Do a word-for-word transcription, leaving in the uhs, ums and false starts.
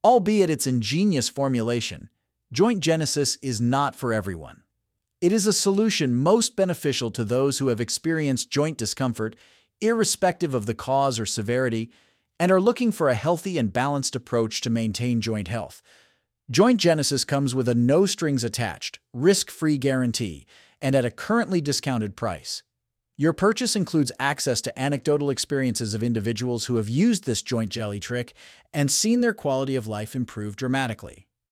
Albeit its ingenious formulation, Joint Genesis is not for everyone. It is a solution most beneficial to those who have experienced joint discomfort, irrespective of the cause or severity, and are looking for a healthy and balanced approach to maintain joint health. Joint Genesis comes with a no-strings-attached, risk-free guarantee and at a currently discounted price. Your purchase includes access to anecdotal experiences of individuals who have used this joint jelly trick and seen their quality of life improve dramatically.